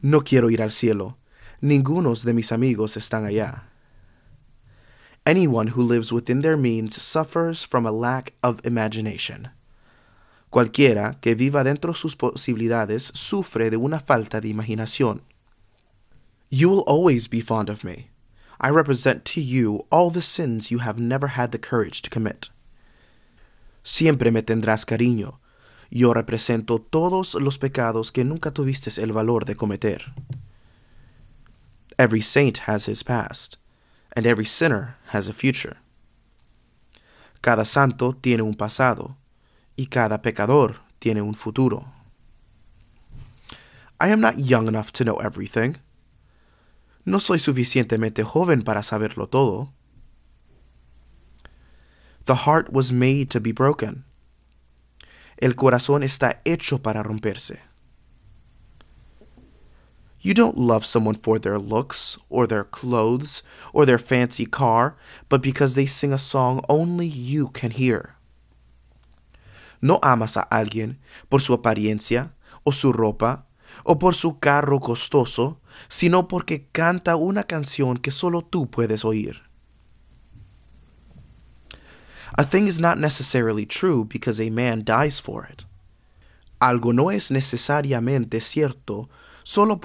No quiero ir al cielo. Ningunos de mis amigos están allá. Anyone who lives within their means suffers from a lack of imagination. Cualquiera que viva dentro de sus posibilidades sufre de una falta de imaginación. You will always be fond of me. I represent to you all the sins you have never had the courage to commit. Siempre me tendrás cariño. Yo represento todos los pecados que nunca tuviste el valor de cometer. Every saint has his past, and every sinner has a future. Cada santo tiene un pasado, y cada pecador tiene un futuro. I am not young enough to know everything. No soy suficientemente joven para saberlo todo. The heart was made to be broken. El corazón está hecho para romperse. You don't love someone for their looks, or their clothes, or their fancy car, but because they sing a song only you can hear. No amas a alguien por su apariencia, o su ropa, o por su carro costoso, sino porque canta una canción que solo tú puedes oír. A thing is not necessarily true because a man dies for it. Algo no es necesariamente cierto solo